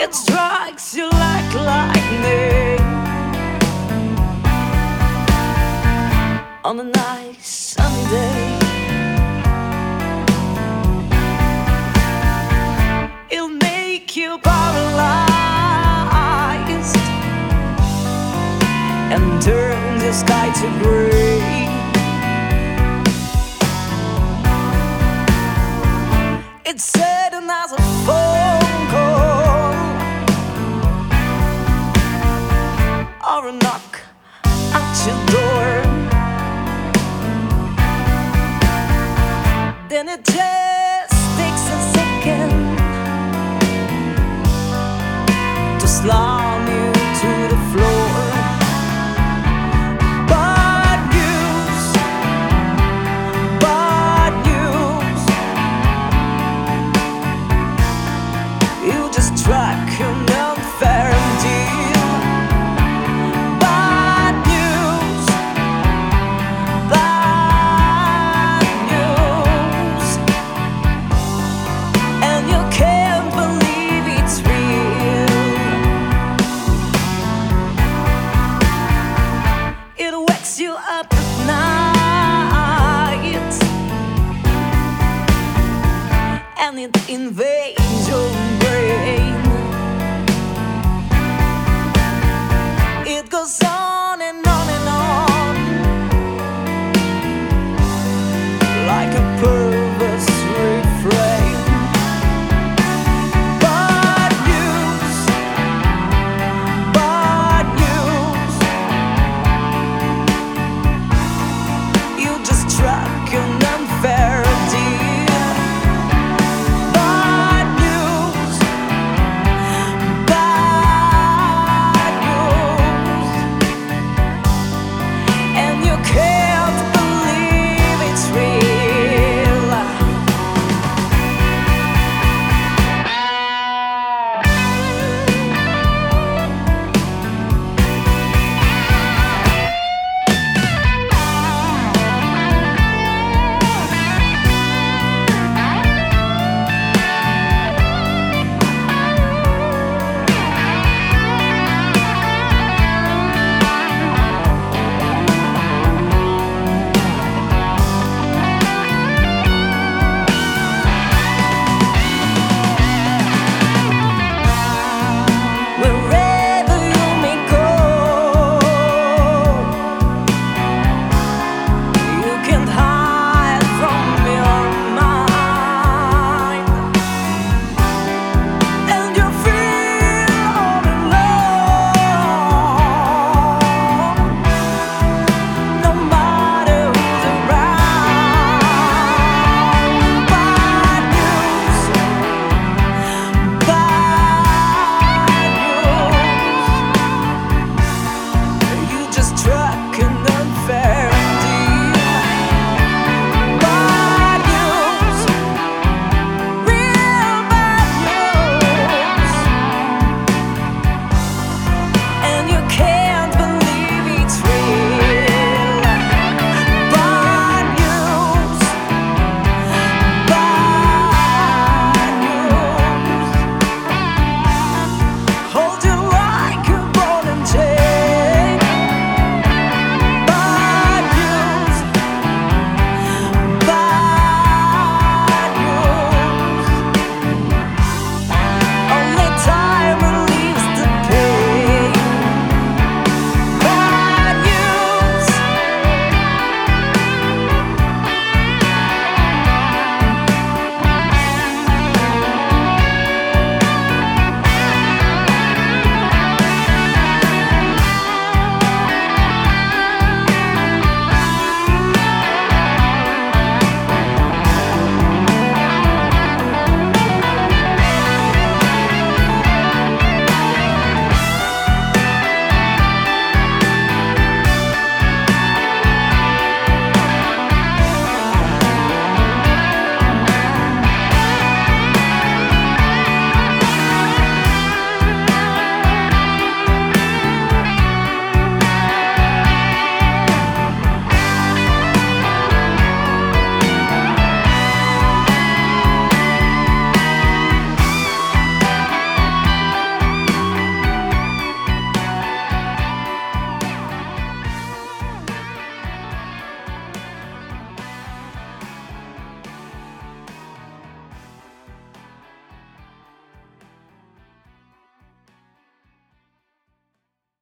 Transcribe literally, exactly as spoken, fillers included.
It strikes you like lightning on a nice sunny day. It'll make you paralyzed and turn the sky to gray. It's certain as a phone call or a knock at your door. Then it just takes a second to slam you to the floor. Bad news, bad news. You just struck an unfair deal. Bad news, bad news. And you can't believe it's real. It wakes you up at night and it invades your brain. It goes on